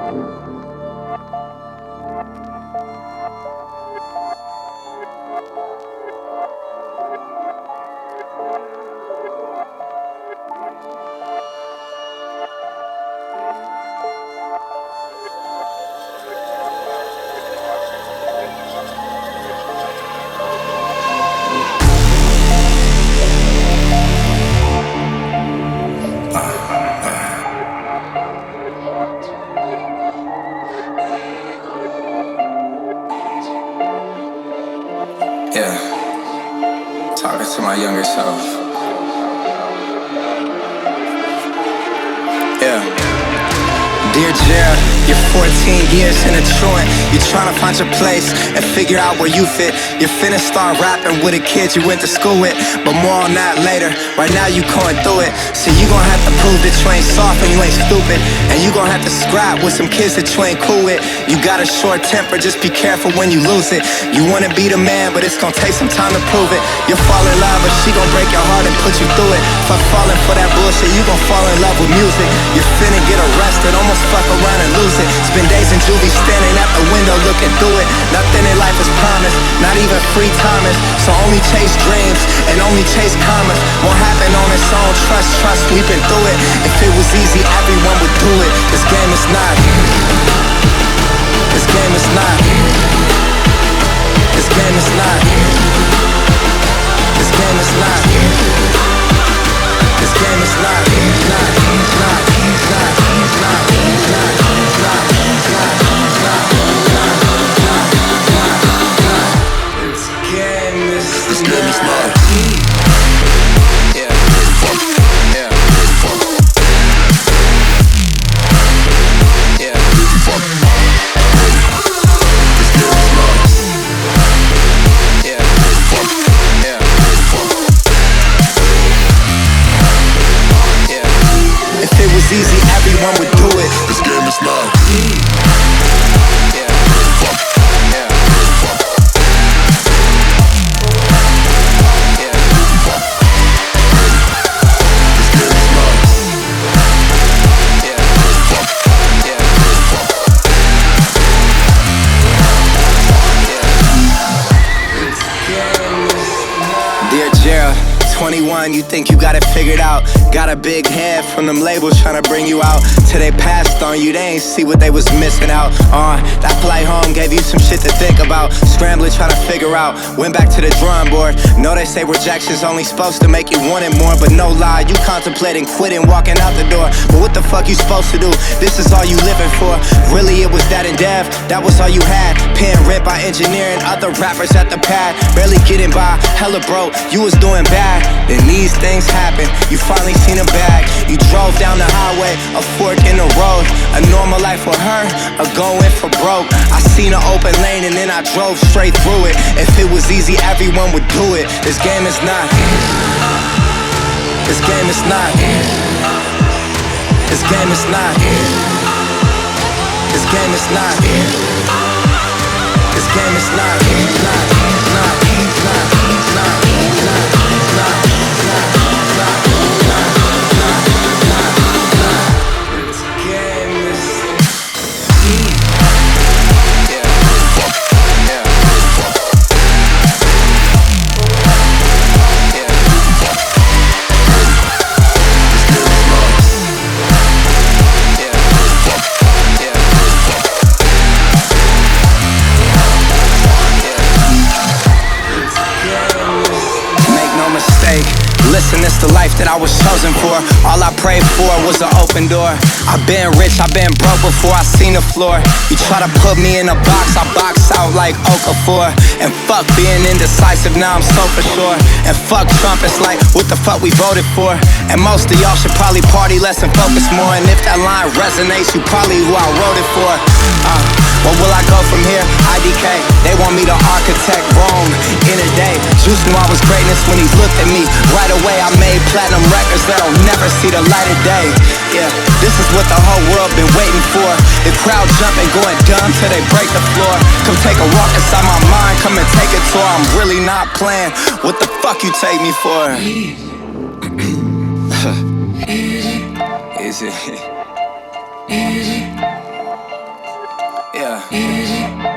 Yeah, talking to my younger self. Yeah. Dear Jared, you're 14 years in a joint. You're trying to find your place and figure out where you fit. You're finna start rapping with a kid you went to school with, but more on that later. Right now you going through it, so you gon' have to prove that you ain't soft and you ain't stupid. And you gon' have to scrap with some kids that you ain't cool with. You got a short temper, just be careful when you lose it. You wanna be the man, but it's gon' take some time to prove it. You'll fall in love, but she gon' break your heart and put you through it. Fuck falling for that bullshit, you gon' fall in love with music. You're finna get arrested, almost fuck around and lose it. Spend days in juvie standing at the window looking through it. Nothing in life is promised, not even free timers. So only chase dreams and only chase commas. Won't happen on its own, trust, we've been through it. If it was easy, everyone would do it. This game is not. This game is not. This game is not. This game is not. This game is not. This game is not. If it was easy, everyone would do it. This game is not. Dear Gerald, 21, you think you got it figured out. Got a big head from them labels trying to bring you out. Till they passed on you, they ain't see what they was missing out. That flight home gave you some shit to think about. Scrambling, trying to figure out. Went back to the drawing board. Know they say rejection's only supposed to make you want it more, but no lie, you contemplating quitting, walking out the door. But what the fuck you supposed to do? This is all you living for. Really, it was that in dev, that was all you had. Paying rent by engineering, other rappers at the pad. Barely getting by, hella broke, you was doing bad. Then these things happen, you finally seen a bag. You drove down the highway, a fork in the road. A normal life for her, a going for broke. I seen an open lane and then I drove straight through it. If it was easy, everyone would do it. This game is not. This game is not. This game is not. This game is not. This game is not. Listen, it's the life that I was chosen for. All I prayed for was an open door. I've been rich, I've been broke before I seen the floor. You try to put me in a box, I box out like Okafor. And fuck being indecisive, now I'm so for sure. And fuck Trump, it's like, what the fuck we voted for? And most of y'all should probably party less and focus more. And if that line resonates, you probably who I wrote it for. Where will I go from here? IDK, they want me to architect Rome in a day. Juice knew I was greatness when he looked at me. Right away I made platinum records that'll never see the light of day. Yeah, this is what the whole world been waiting for. The crowd jumping, going dumb till they break the floor. Come take a walk inside my mind, come and take a tour. I'm really not playing. What the fuck you take me for? Easy. Yeah.